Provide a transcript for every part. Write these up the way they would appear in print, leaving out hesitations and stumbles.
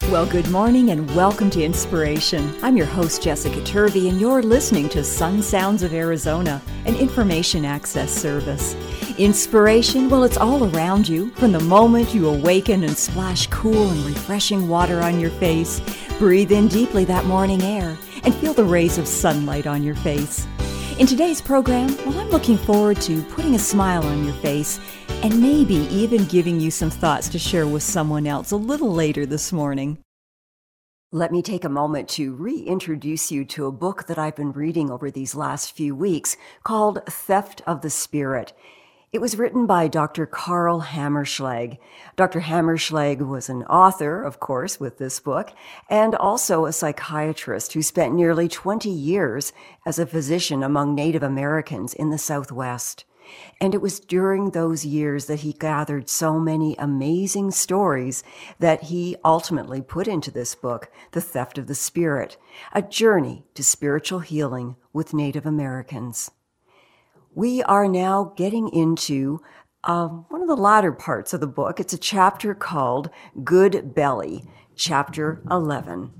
Well, good morning and welcome to Inspiration. I'm your host, Jessica Turvey, and you're listening to Sun Sounds of Arizona, an information access service. Inspiration, well, it's all around you. From the moment you awaken and splash cool and refreshing water on your face, breathe in deeply that morning air, and feel the rays of sunlight on your face. In today's program, well, I'm looking forward to putting a smile on your face and maybe even giving you some thoughts to share with someone else a little later this morning. Let me take a moment to reintroduce you to a book that I've been reading over these last few weeks called Theft of the Spirit. It was written by Dr. Karl Hammerschlag. Dr. Hammerschlag was an author, of course, with this book, and also a psychiatrist who spent nearly 20 years as a physician among Native Americans in the Southwest. And it was during those years that he gathered so many amazing stories that he ultimately put into this book, The Theft of the Spirit, a journey to spiritual healing with Native Americans. We are now getting into one of the latter parts of the book. It's a chapter called Good Belly, Chapter 11.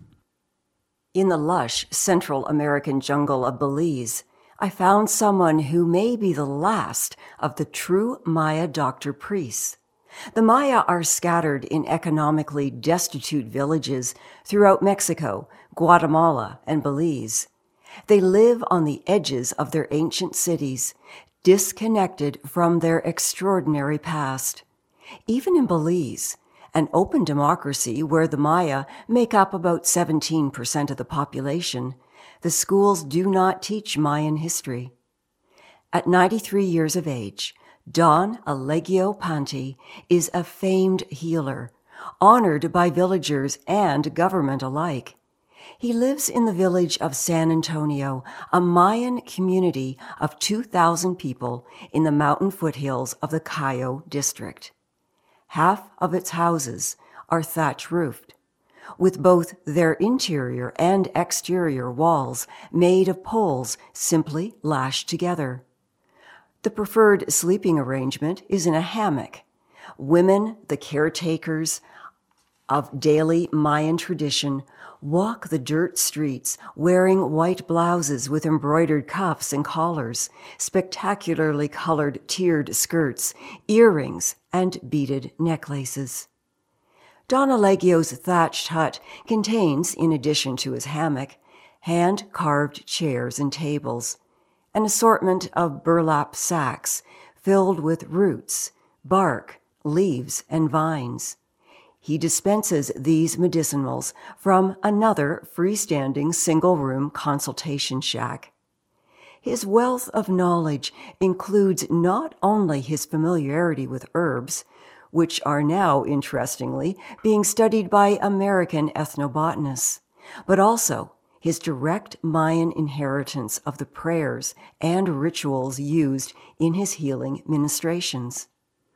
In the lush Central American jungle of Belize, I found someone who may be the last of the true Maya doctor priests. The Maya are scattered in economically destitute villages throughout Mexico, Guatemala, and Belize. They live on the edges of their ancient cities, disconnected from their extraordinary past. Even in Belize, an open democracy where the Maya make up about 17% of the population, the schools do not teach Mayan history. At 93 years of age, Don Alegio Pante is a famed healer, honored by villagers and government alike. He lives in the village of San Antonio, a Mayan community of 2,000 people in the mountain foothills of the Cayo district. Half of its houses are thatch-roofed, with both their interior and exterior walls made of poles simply lashed together. The preferred sleeping arrangement is in a hammock. Women, the caretakers of daily Mayan tradition, walk the dirt streets wearing white blouses with embroidered cuffs and collars, spectacularly colored tiered skirts, earrings, and beaded necklaces. Don Alegio's thatched hut contains, in addition to his hammock, hand-carved chairs and tables, an assortment of burlap sacks filled with roots, bark, leaves, and vines. He dispenses these medicinals from another freestanding single-room consultation shack. His wealth of knowledge includes not only his familiarity with herbs, which are now, interestingly, being studied by American ethnobotanists, but also his direct Mayan inheritance of the prayers and rituals used in his healing ministrations.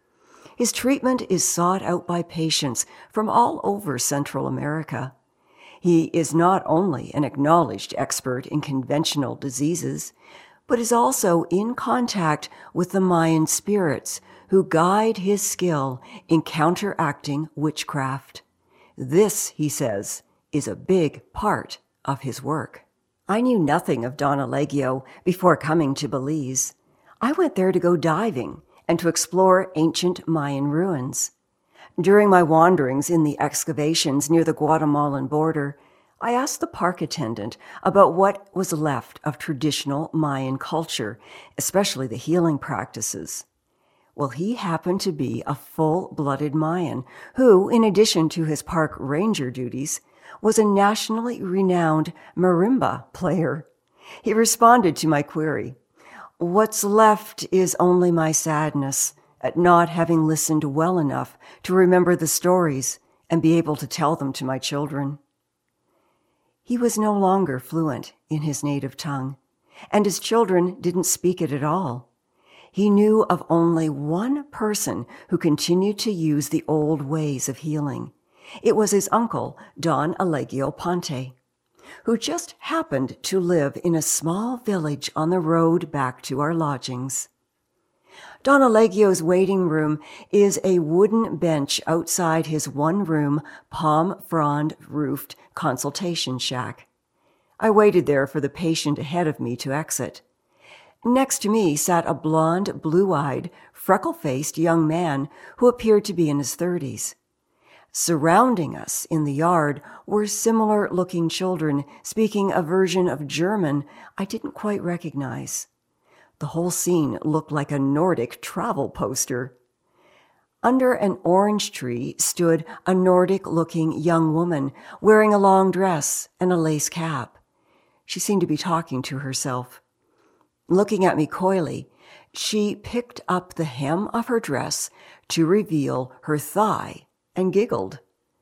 His treatment is sought out by patients from all over Central America. He is not only an acknowledged expert in conventional diseases, but is also in contact with the Mayan spirits who guide his skill in counteracting witchcraft. This, he says, is a big part of his work. I knew nothing of Don Alegio before coming to Belize. I went there to go diving and to explore ancient Mayan ruins. During my wanderings in the excavations near the Guatemalan border, I asked the park attendant about what was left of traditional Mayan culture, especially the healing practices. Well, he happened to be a full-blooded Mayan who, in addition to his park ranger duties, was a nationally renowned marimba player. He responded to my query, "What's left is only my sadness at not having listened well enough to remember the stories and be able to tell them to my children." He was no longer fluent in his native tongue, and his children didn't speak it at all. He knew of only one person who continued to use the old ways of healing. It was his uncle, Don Alegio Pante, who just happened to live in a small village on the road back to our lodgings. Don Alegio's waiting room is a wooden bench outside his one-room, palm frond-roofed consultation shack. I waited there for the patient ahead of me to exit. Next to me sat a blond, blue-eyed, freckle-faced young man who appeared to be in his 30s. Surrounding us in the yard were similar-looking children speaking a version of German I didn't quite recognize. The whole scene looked like a Nordic travel poster. Under an orange tree stood a Nordic-looking young woman wearing a long dress and a lace cap. She seemed to be talking to herself. Looking at me coyly, she picked up the hem of her dress to reveal her thigh and giggled.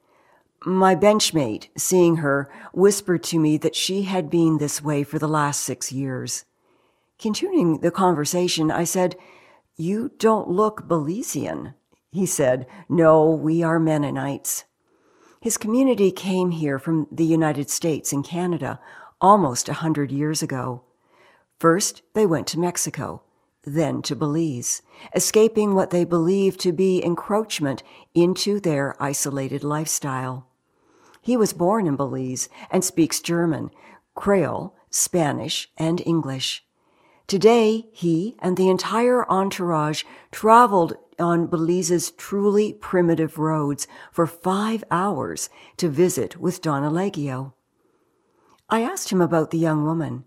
My benchmate, seeing her, whispered to me that she had been this way for the last 6 years. Continuing the conversation, I said, "You don't look Belizean." He said, "No, we are Mennonites." His community came here from the United States and Canada almost 100 years ago. First, they went to Mexico, then to Belize, escaping what they believed to be encroachment into their isolated lifestyle. He was born in Belize and speaks German, Creole, Spanish, and English. Today, he and the entire entourage traveled on Belize's truly primitive roads for 5 hours to visit with Don Alegio. I asked him about the young woman.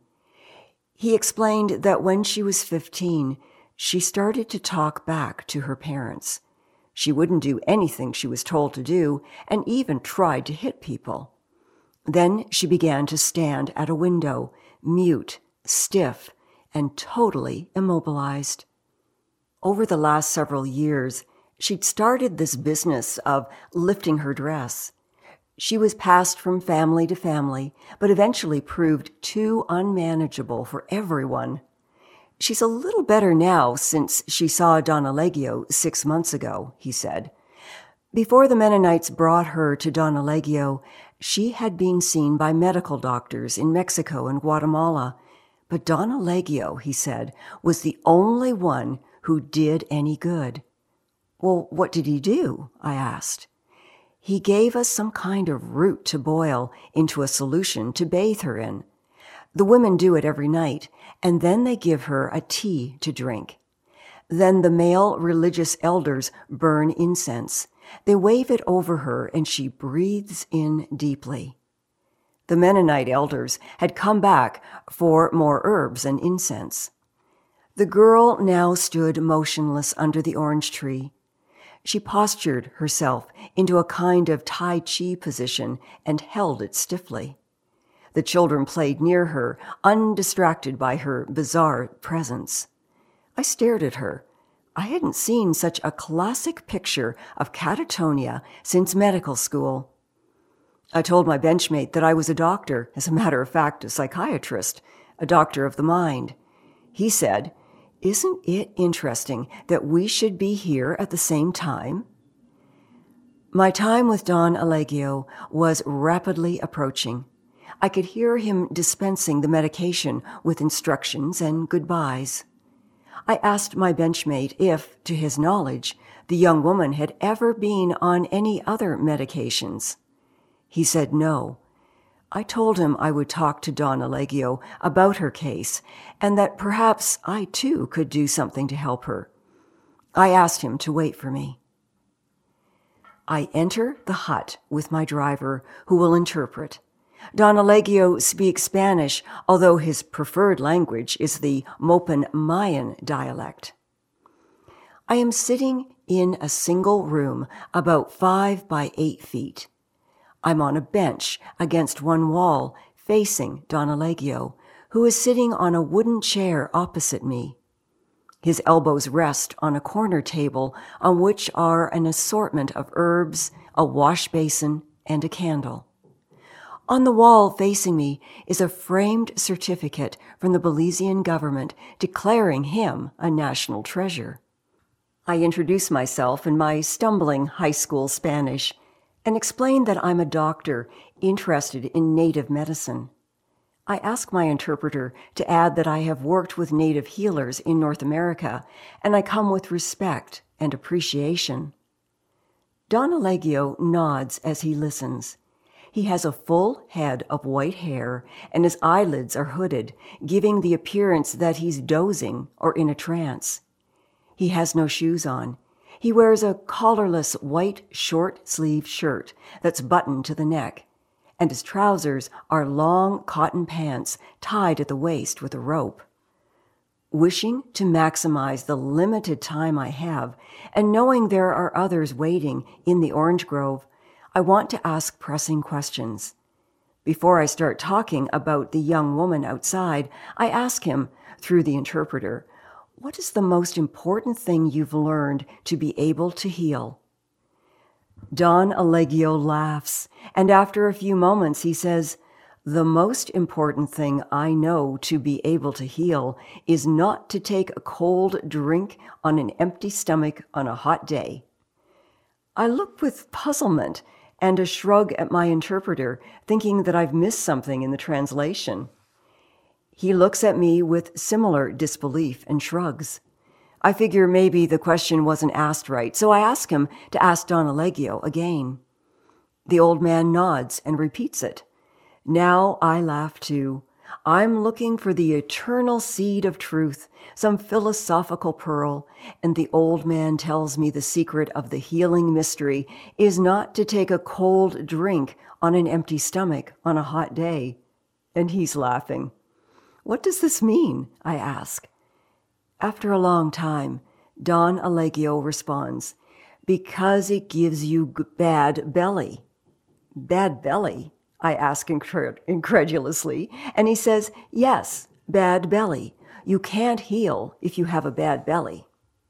He explained that when she was 15, she started to talk back to her parents. She wouldn't do anything she was told to do and even tried to hit people. Then she began to stand at a window, mute, stiff, and totally immobilized. Over the last several years, she'd started this business of lifting her dress. She was passed from family to family, but eventually proved too unmanageable for everyone. She's a little better now since she saw Don Alegio 6 months ago, he said. Before the Mennonites brought her to Don Alegio, she had been seen by medical doctors in Mexico and Guatemala. But Don Alegio, he said, was the only one who did any good. Well, what did he do? I asked. He gave us some kind of root to boil into a solution to bathe her in. The women do it every night, and then they give her a tea to drink. Then the male religious elders burn incense. They wave it over her, and she breathes in deeply. The Mennonite elders had come back for more herbs and incense. The girl now stood motionless under the orange tree. She postured herself into a kind of Tai Chi position and held it stiffly. The children played near her, undistracted by her bizarre presence. I stared at her. I hadn't seen such a classic picture of catatonia since medical school. I told my benchmate that I was a doctor, as a matter of fact, a psychiatrist, a doctor of the mind. He said, "Isn't it interesting that we should be here at the same time?" My time with Don Alegio was rapidly approaching. I could hear him dispensing the medication with instructions and goodbyes. I asked my benchmate if, to his knowledge, the young woman had ever been on any other medications. He said no. I told him I would talk to Don Alegio about her case and that perhaps I too could do something to help her. I asked him to wait for me. I enter the hut with my driver, who will interpret. Don Alegio speaks Spanish, although his preferred language is the Mopan Mayan dialect. I am sitting in a single room about 5 by 8 feet. I'm on a bench against one wall, facing Don Alegio, who is sitting on a wooden chair opposite me. His elbows rest on a corner table on which are an assortment of herbs, a wash basin, and a candle. On the wall facing me is a framed certificate from the Belizean government declaring him a national treasure. I introduce myself in my stumbling high school Spanish and explain that I'm a doctor interested in native medicine. I ask my interpreter to add that I have worked with native healers in North America, and I come with respect and appreciation. Don Allegio nods as he listens. He has a full head of white hair, and his eyelids are hooded, giving the appearance that he's dozing or in a trance. He has no shoes on. He wears a collarless white short-sleeved shirt that's buttoned to the neck, and his trousers are long cotton pants tied at the waist with a rope. Wishing to maximize the limited time I have, and knowing there are others waiting in the orange grove, I want to ask pressing questions. Before I start talking about the young woman outside, I ask him, through the interpreter, what is the most important thing you've learned to be able to heal? Don Allegio laughs, and after a few moments he says, the most important thing I know to be able to heal is not to take a cold drink on an empty stomach on a hot day. I look with puzzlement and a shrug at my interpreter, thinking that I've missed something in the translation. He looks at me with similar disbelief and shrugs. I figure maybe the question wasn't asked right, so I ask him to ask Don Allegio again. The old man nods and repeats it. Now I laugh too. I'm looking for the eternal seed of truth, some philosophical pearl, and the old man tells me the secret of the healing mystery is not to take a cold drink on an empty stomach on a hot day. And he's laughing. What does this mean? I ask. After a long time, Don Allegio responds, because it gives you bad belly. Bad belly? I ask incredulously, and he says, yes, bad belly. You can't heal if you have a bad belly.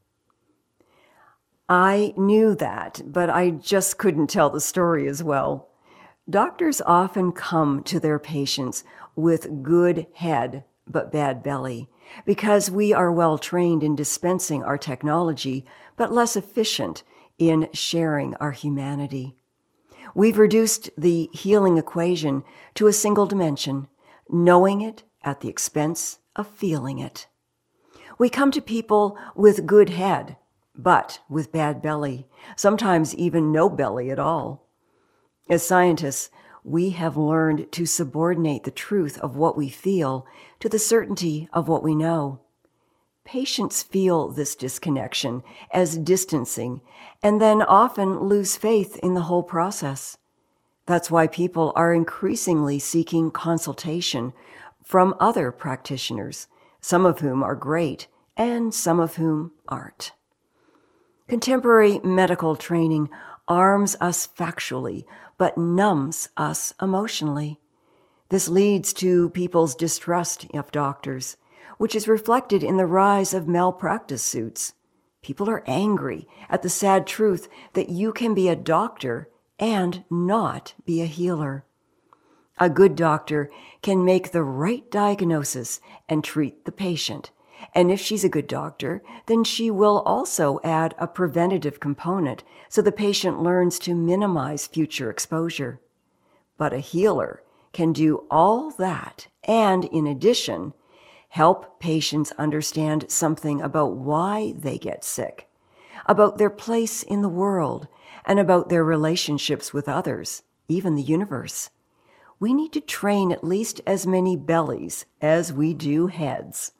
I knew that, but I just couldn't tell the story as well. Doctors often come to their patients with good head but bad belly, because we are well trained in dispensing our technology, but less efficient in sharing our humanity. We've reduced the healing equation to a single dimension, knowing it at the expense of feeling it. We come to people with good head, but with bad belly, sometimes even no belly at all. As scientists, we have learned to subordinate the truth of what we feel to the certainty of what we know. Patients feel this disconnection as distancing and then often lose faith in the whole process. That's why people are increasingly seeking consultation from other practitioners, some of whom are great and some of whom aren't. Contemporary medical training arms us factually, but numbs us emotionally. This leads to people's distrust of doctors, which is reflected in the rise of malpractice suits. People are angry at the sad truth that you can be a doctor and not be a healer. A good doctor can make the right diagnosis and treat the patient. And if she's a good doctor, then she will also add a preventative component so the patient learns to minimize future exposure. But a healer can do all that and, in addition, help patients understand something about why they get sick, about their place in the world, and about their relationships with others, even the universe. We need to train at least as many bellies as we do heads.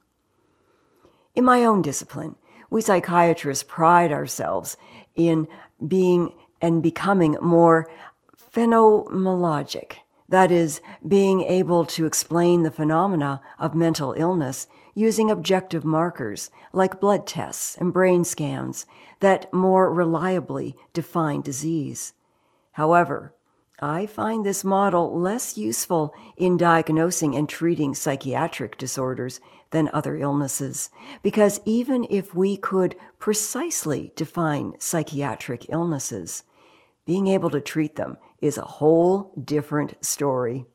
In my own discipline, we psychiatrists pride ourselves in being and becoming more phenomenologic, that is, being able to explain the phenomena of mental illness using objective markers like blood tests and brain scans that more reliably define disease. However, I find this model less useful in diagnosing and treating psychiatric disorders than other illnesses, because even if we could precisely define psychiatric illnesses, being able to treat them is a whole different story.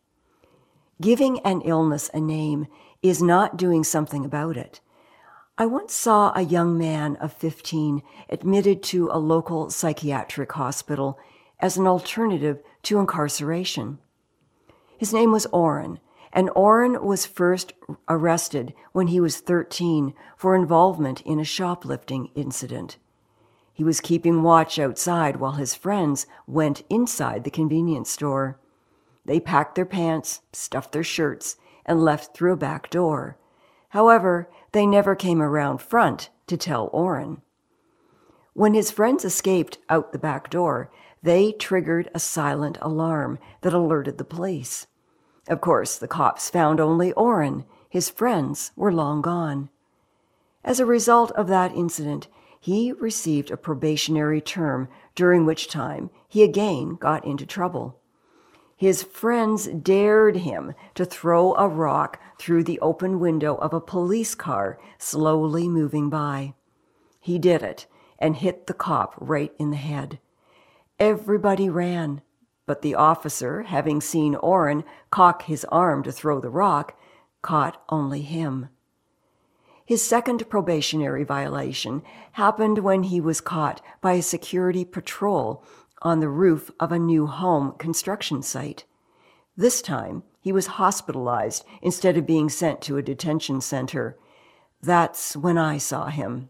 Giving an illness a name is not doing something about it. I once saw a young man of 15 admitted to a local psychiatric hospital as an alternative to incarceration. His name was Oren, and Orrin was first arrested when he was 13 for involvement in a shoplifting incident. He was keeping watch outside while his friends went inside the convenience store. They packed their pants, stuffed their shirts, and left through a back door. However, they never came around front to tell Orrin. When his friends escaped out the back door, they triggered a silent alarm that alerted the police. Of course, the cops found only Orrin. His friends were long gone. As a result of that incident, he received a probationary term, during which time he again got into trouble. His friends dared him to throw a rock through the open window of a police car slowly moving by. He did it and hit the cop right in the head. Everybody ran, but the officer, having seen Orrin cock his arm to throw the rock, caught only him. His second probationary violation happened when he was caught by a security patrol on the roof of a new home construction site. This time, he was hospitalized instead of being sent to a detention center. That's when I saw him.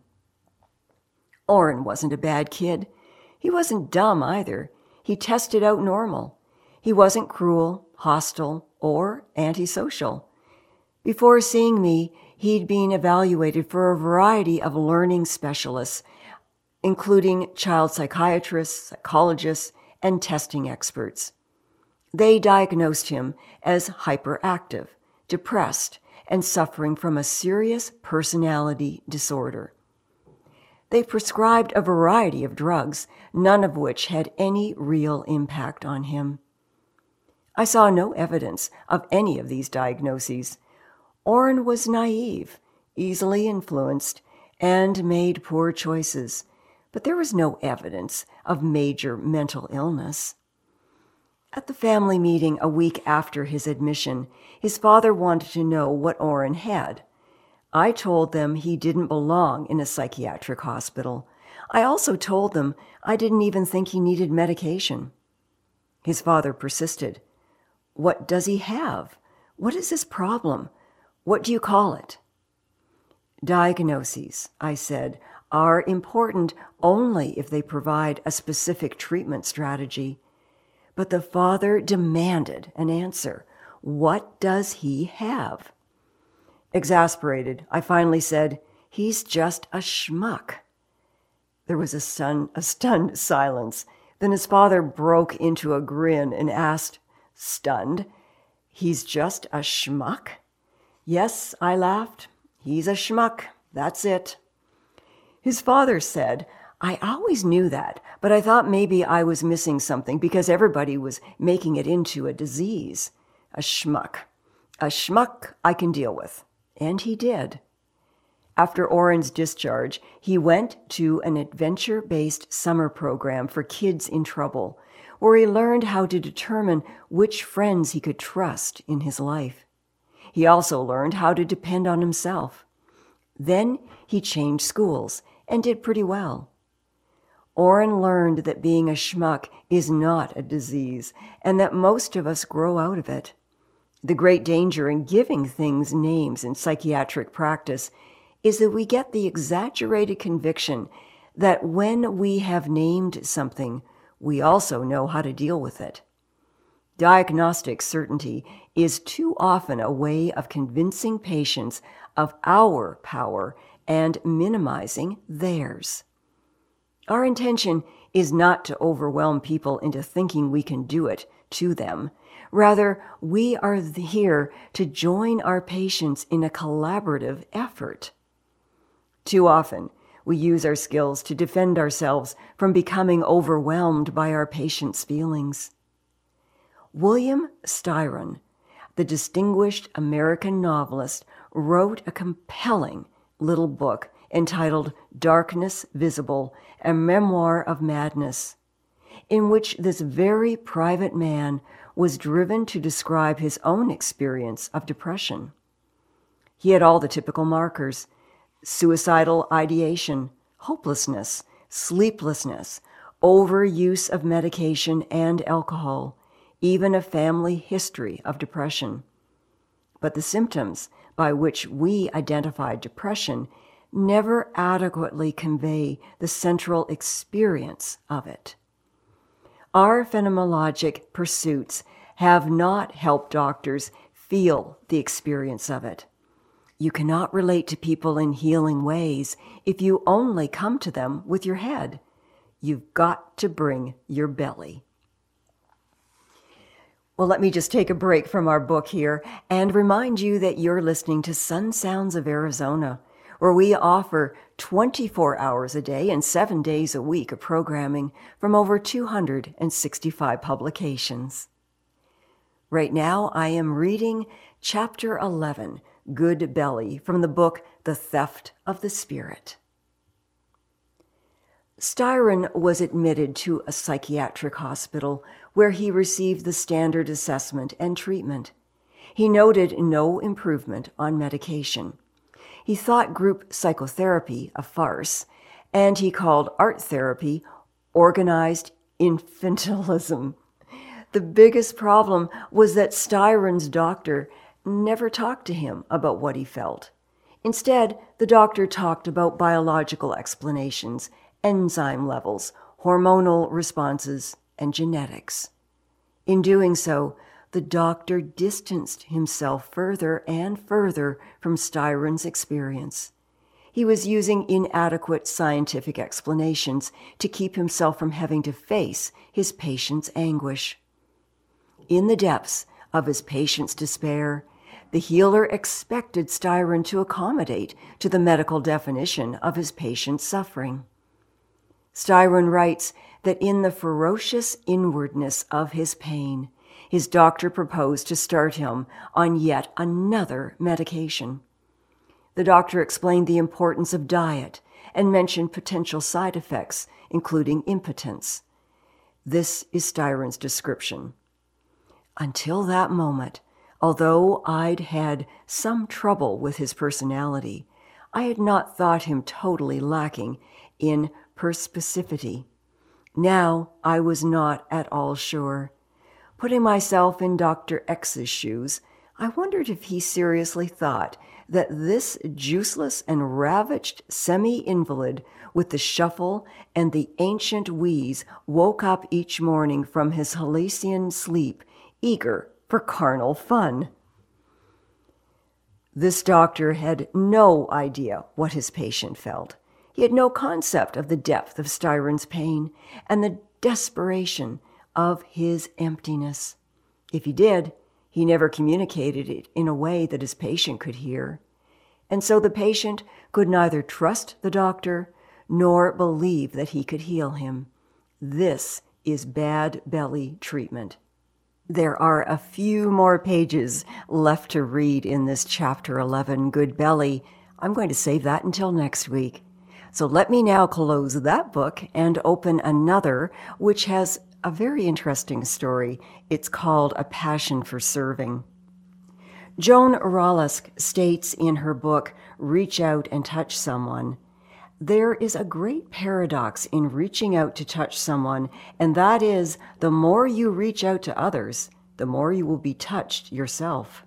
Orrin wasn't a bad kid. He wasn't dumb either. He tested out normal. He wasn't cruel, hostile, or antisocial. Before seeing me, he'd been evaluated for a variety of learning specialists, including child psychiatrists, psychologists, and testing experts. They diagnosed him as hyperactive, depressed, and suffering from a serious personality disorder. They prescribed a variety of drugs, none of which had any real impact on him. I saw no evidence of any of these diagnoses. Orrin was naive, easily influenced, and made poor choices, but there was no evidence of major mental illness. At the family meeting a week after his admission, his father wanted to know what Orrin had. I told them he didn't belong in a psychiatric hospital. I also told them I didn't even think he needed medication. His father persisted. What does he have? What is his problem? What do you call it? Diagnoses, I said, are important only if they provide a specific treatment strategy. But the father demanded an answer. What does he have? Exasperated, I finally said, he's just a schmuck. There was a stunned silence. Then his father broke into a grin and asked, stunned, he's just a schmuck? Yes, I laughed. He's a schmuck. That's it. His father said, I always knew that, but I thought maybe I was missing something because everybody was making it into a disease. A schmuck. A schmuck I can deal with. And he did. After Orrin's discharge, he went to an adventure-based summer program for kids in trouble, where he learned how to determine which friends he could trust in his life. He also learned how to depend on himself. Then he changed schools and did pretty well. Orrin learned that being a schmuck is not a disease and that most of us grow out of it. The great danger in giving things names in psychiatric practice is that we get the exaggerated conviction that when we have named something, we also know how to deal with it. Diagnostic certainty is too often a way of convincing patients of our power and minimizing theirs. Our intention is not to overwhelm people into thinking we can do it to them. Rather, we are here to join our patients in a collaborative effort. Too often, we use our skills to defend ourselves from becoming overwhelmed by our patients' feelings. William Styron, the distinguished American novelist, wrote a compelling little book entitled Darkness Visible, a Memoir of Madness, in which this very private man was driven to describe his own experience of depression. He had all the typical markers: suicidal ideation, hopelessness, sleeplessness, overuse of medication and alcohol, even a family history of depression. But the symptoms by which we identify depression never adequately convey the central experience of it. Our phenomenologic pursuits have not helped doctors feel the experience of it. You cannot relate to people in healing ways if you only come to them with your head. You've got to bring your belly. Well, let me just take a break from our book here and remind you that you're listening to Sun Sounds of Arizona, where we offer 24 hours a day and 7 days a week of programming from over 265 publications. Right now, I am reading Chapter 11, Good Belly, from the book The Theft of the Spirit. Styron was admitted to a psychiatric hospital where he received the standard assessment and treatment. He noted no improvement on medication. He thought group psychotherapy a farce, and he called art therapy organized infantilism. The biggest problem was that Styron's doctor never talked to him about what he felt. Instead, the doctor talked about biological explanations, enzyme levels, hormonal responses, and genetics. In doing so, the doctor distanced himself further and further from Styron's experience. He was using inadequate scientific explanations to keep himself from having to face his patient's anguish. In the depths of his patient's despair, the healer expected Styron to accommodate to the medical definition of his patient's suffering. Styron writes that in the ferocious inwardness of his pain, his doctor proposed to start him on yet another medication. The doctor explained the importance of diet and mentioned potential side effects, including impotence. This is Styron's description. Until that moment, although I'd had some trouble with his personality, I had not thought him totally lacking in perspicacity. Now I was not at all sure. Putting myself in Dr. X's shoes, I wondered if he seriously thought that this juiceless and ravaged semi-invalid with the shuffle and the ancient wheeze woke up each morning from his halcyon sleep, eager for carnal fun. This doctor had no idea what his patient felt. He had no concept of the depth of Styron's pain and the desperation of his emptiness. If he did, he never communicated it in a way that his patient could hear. And so the patient could neither trust the doctor nor believe that he could heal him. This is bad belly treatment. There are a few more pages left to read in this Chapter 11, Good Belly. I'm going to save that until next week. So let me now close that book and open another, which has a very interesting story. It's called A Passion for Serving. Joan Oralisk states in her book, Reach Out and Touch Someone, there is a great paradox in reaching out to touch someone, and that is, the more you reach out to others, the more you will be touched yourself.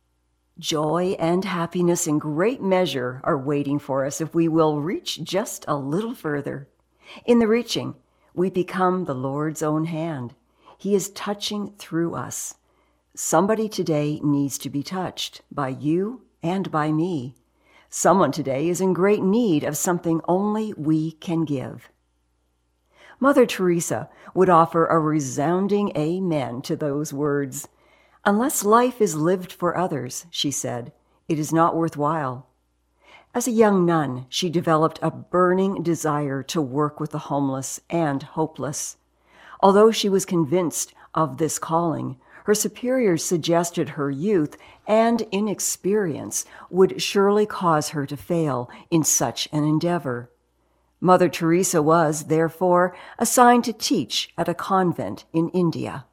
Joy and happiness in great measure are waiting for us if we will reach just a little further. In the reaching, we become the Lord's own hand. He is touching through us. Somebody today needs to be touched by you and by me. Someone today is in great need of something only we can give. Mother Teresa would offer a resounding amen to those words. Unless life is lived for others, she said, it is not worthwhile. As a young nun, she developed a burning desire to work with the homeless and hopeless. Although she was convinced of this calling, her superiors suggested her youth and inexperience would surely cause her to fail in such an endeavor. Mother Teresa was, therefore, assigned to teach at a convent in India.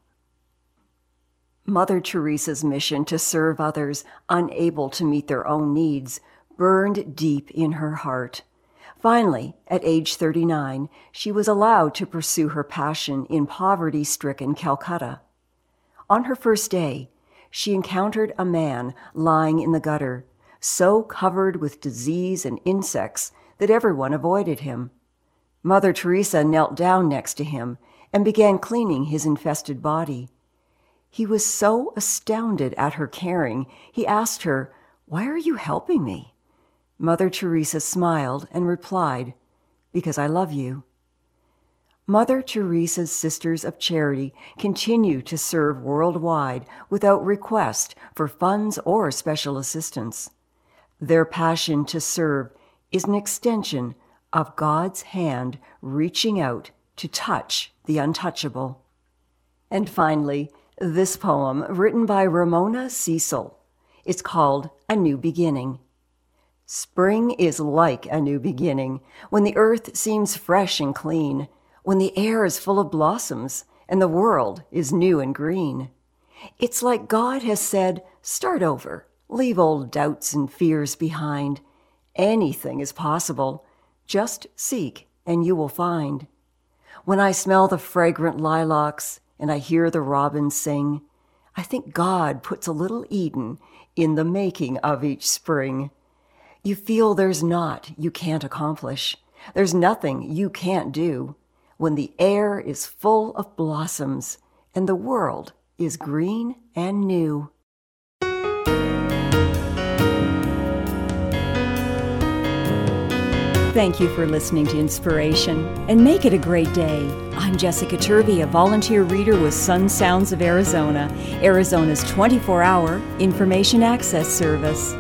Mother Teresa's mission to serve others unable to meet their own needs burned deep in her heart. Finally, at age 39, she was allowed to pursue her passion in poverty-stricken Calcutta. On her first day, she encountered a man lying in the gutter, so covered with disease and insects that everyone avoided him. Mother Teresa knelt down next to him and began cleaning his infested body. He was so astounded at her caring, he asked her, "Why are you helping me?" Mother Teresa smiled and replied, "Because I love you." Mother Teresa's Sisters of Charity continue to serve worldwide without request for funds or special assistance. Their passion to serve is an extension of God's hand reaching out to touch the untouchable. And finally, this poem written by Ramona Cecil. It's called A New Beginning. Spring is like a new beginning, when the earth seems fresh and clean, when the air is full of blossoms and the world is new and green. It's like God has said, start over, leave old doubts and fears behind. Anything is possible. Just seek and you will find. When I smell the fragrant lilacs and I hear the robins sing, I think God puts a little Eden in the making of each spring. You feel there's naught you can't accomplish. There's nothing you can't do when the air is full of blossoms and the world is green and new. Thank you for listening to Inspiration, and make it a great day. I'm Jessica Turvey, a volunteer reader with Sun Sounds of Arizona, Arizona's 24-hour information access service.